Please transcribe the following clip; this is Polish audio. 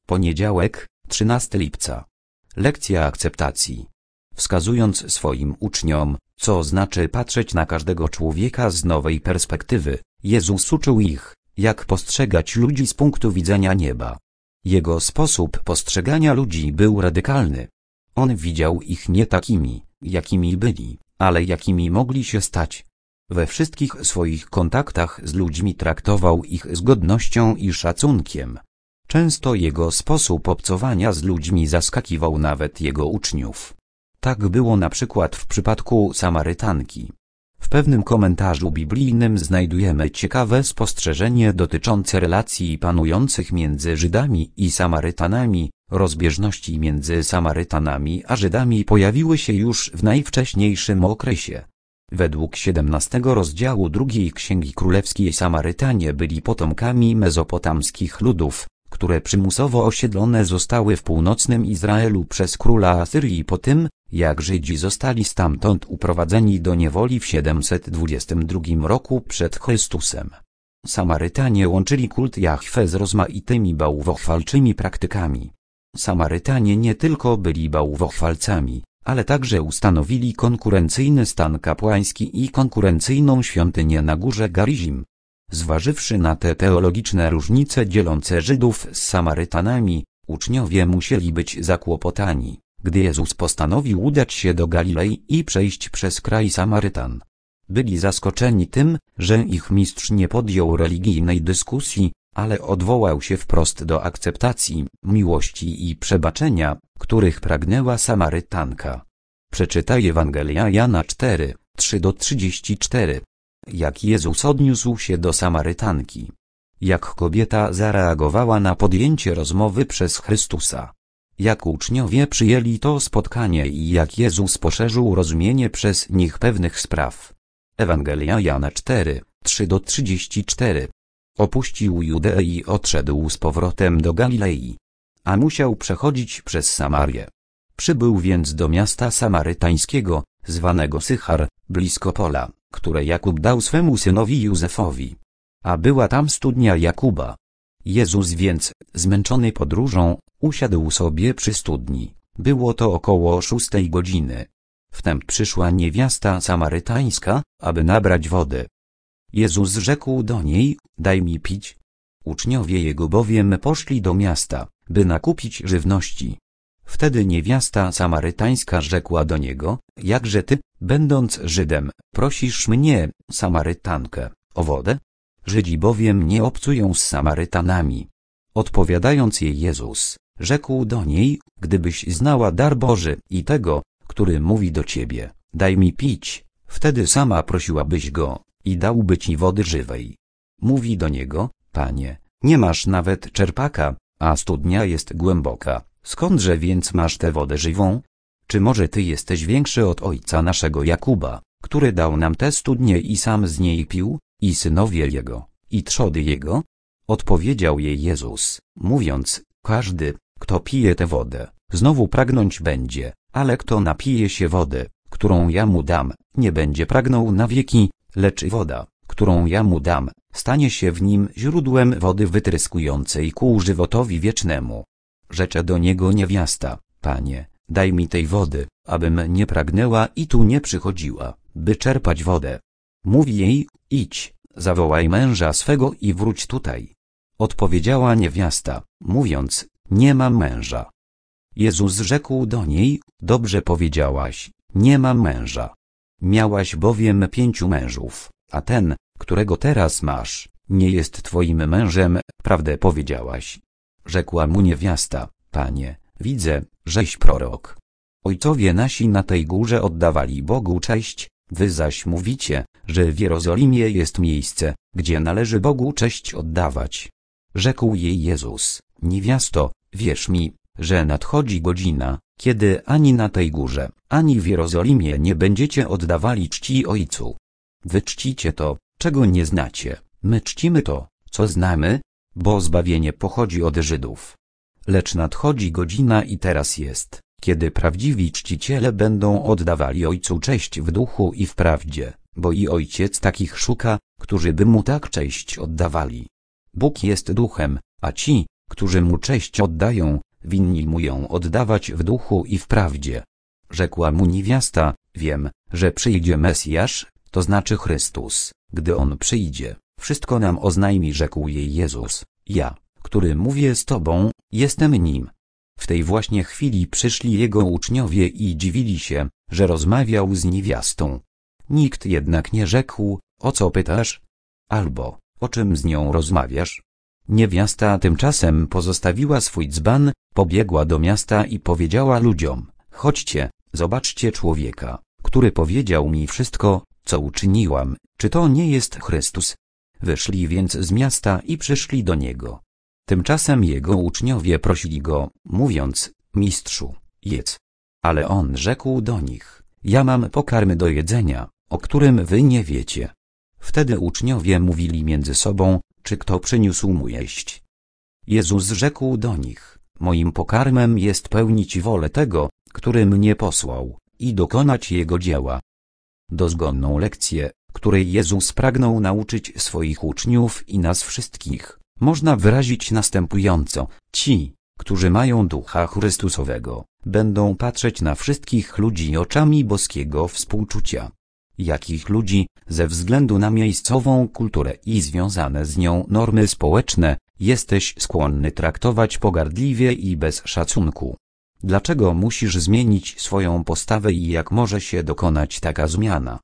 Poniedziałek, 13 lipca. Lekcja akceptacji. Wskazując swoim uczniom, co znaczy patrzeć na każdego człowieka z nowej perspektywy, Jezus uczył ich, jak postrzegać ludzi z punktu widzenia nieba. Jego sposób postrzegania ludzi był radykalny. On widział ich nie takimi, jakimi byli, ale jakimi mogli się stać. We wszystkich swoich kontaktach z ludźmi traktował ich z godnością i szacunkiem. Często jego sposób obcowania z ludźmi zaskakiwał nawet jego uczniów. Tak było na przykład w przypadku Samarytanki. W pewnym komentarzu biblijnym znajdujemy ciekawe spostrzeżenie dotyczące relacji panujących między Żydami i Samarytanami. Rozbieżności między Samarytanami a Żydami pojawiły się już w najwcześniejszym okresie. Według 17 rozdziału II Księgi Królewskiej Samarytanie byli potomkami mezopotamskich ludów, które przymusowo osiedlone zostały w północnym Izraelu przez króla Asyrii po tym, jak Żydzi zostali stamtąd uprowadzeni do niewoli w 722 roku przed Chrystusem. Samarytanie łączyli kult Jahwe z rozmaitymi bałwochwalczymi praktykami. Samarytanie nie tylko byli bałwochwalcami, ale także ustanowili konkurencyjny stan kapłański i konkurencyjną świątynię na górze Garizim. Zważywszy na te teologiczne różnice dzielące Żydów z Samarytanami, uczniowie musieli być zakłopotani, gdy Jezus postanowił udać się do Galilei i przejść przez kraj Samarytan. Byli zaskoczeni tym, że ich mistrz nie podjął religijnej dyskusji, ale odwołał się wprost do akceptacji, miłości i przebaczenia, których pragnęła Samarytanka. Przeczytaj Ewangelia Jana 4, 3-34. Jak Jezus odniósł się do Samarytanki. Jak kobieta zareagowała na podjęcie rozmowy przez Chrystusa. Jak uczniowie przyjęli to spotkanie i jak Jezus poszerzył rozumienie przez nich pewnych spraw. Ewangelia Jana 4, 3-34. Opuścił Judeę i odszedł z powrotem do Galilei. A musiał przechodzić przez Samarię. Przybył więc do miasta samarytańskiego, zwanego Sychar, blisko pola, które Jakub dał swemu synowi Józefowi. A była tam studnia Jakuba. Jezus więc, zmęczony podróżą, usiadł sobie przy studni. Było to około 6 godziny. Wtem przyszła niewiasta samarytańska, aby nabrać wody. Jezus rzekł do niej, daj mi pić. Uczniowie jego bowiem poszli do miasta, by nakupić żywności. Wtedy niewiasta samarytańska rzekła do niego, jakże ty, będąc Żydem, prosisz mnie, Samarytankę, o wodę? Żydzi bowiem nie obcują z Samarytanami. Odpowiadając jej Jezus, rzekł do niej, gdybyś znała dar Boży i tego, który mówi do ciebie, daj mi pić, wtedy sama prosiłabyś go i dałby ci wody żywej. Mówi do niego, Panie, nie masz nawet czerpaka, a studnia jest głęboka, skądże więc masz tę wodę żywą? Czy może ty jesteś większy od ojca naszego Jakuba, który dał nam tę studnię i sam z niej pił, i synowie jego, i trzody jego? Odpowiedział jej Jezus, mówiąc, każdy, kto pije tę wodę, znowu pragnąć będzie, ale kto napije się wody, którą ja mu dam, nie będzie pragnął na wieki, lecz woda, którą ja mu dam, stanie się w nim źródłem wody wytryskującej ku żywotowi wiecznemu. Rzecze do niego niewiasta, Panie, daj mi tej wody, abym nie pragnęła i tu nie przychodziła, by czerpać wodę. Mówi jej, idź, zawołaj męża swego i wróć tutaj. Odpowiedziała niewiasta, mówiąc, nie mam męża. Jezus rzekł do niej, dobrze powiedziałaś, nie mam męża. Miałaś bowiem 5 mężów, a ten, którego teraz masz, nie jest twoim mężem, prawdę powiedziałaś. Rzekła mu niewiasta, Panie, widzę, żeś prorok. Ojcowie nasi na tej górze oddawali Bogu cześć, wy zaś mówicie, że w Jerozolimie jest miejsce, gdzie należy Bogu cześć oddawać. Rzekł jej Jezus, niewiasto, wierz mi, że nadchodzi godzina, kiedy ani na tej górze, ani w Jerozolimie nie będziecie oddawali czci Ojcu. Wy czcicie to, czego nie znacie, my czcimy to, co znamy, bo zbawienie pochodzi od Żydów. Lecz nadchodzi godzina i teraz jest, kiedy prawdziwi czciciele będą oddawali Ojcu cześć w duchu i w prawdzie, bo i Ojciec takich szuka, którzy by Mu tak cześć oddawali. Bóg jest duchem, a ci, którzy mu cześć oddają, winni mu ją oddawać w duchu i w prawdzie. Rzekła mu niewiasta: wiem, że przyjdzie Mesjasz, to znaczy Chrystus. Gdy on przyjdzie, wszystko nam oznajmi, rzekł jej Jezus. Ja, który mówię z tobą, jestem nim. W tej właśnie chwili przyszli jego uczniowie i dziwili się, że rozmawiał z niewiastą. Nikt jednak nie rzekł: o co pytasz? Albo o czym z nią rozmawiasz? Niewiasta tymczasem pozostawiła swój dzban, pobiegła do miasta i powiedziała ludziom: chodźcie, zobaczcie człowieka, który powiedział mi wszystko, co uczyniłam, czy to nie jest Chrystus? Wyszli więc z miasta i przyszli do niego. Tymczasem jego uczniowie prosili go, mówiąc: Mistrzu, jedz. Ale on rzekł do nich: ja mam pokarm do jedzenia, o którym wy nie wiecie. Wtedy uczniowie mówili między sobą: czy kto przyniósł mu jeść? Jezus rzekł do nich: moim pokarmem jest pełnić wolę tego, który mnie posłał, i dokonać jego dzieła. Dozgonną lekcję, której Jezus pragnął nauczyć swoich uczniów i nas wszystkich, można wyrazić następująco: ci, którzy mają Ducha Chrystusowego, będą patrzeć na wszystkich ludzi oczami boskiego współczucia. Jakich ludzi, ze względu na miejscową kulturę i związane z nią normy społeczne, jesteś skłonny traktować pogardliwie i bez szacunku? Dlaczego musisz zmienić swoją postawę i jak może się dokonać taka zmiana?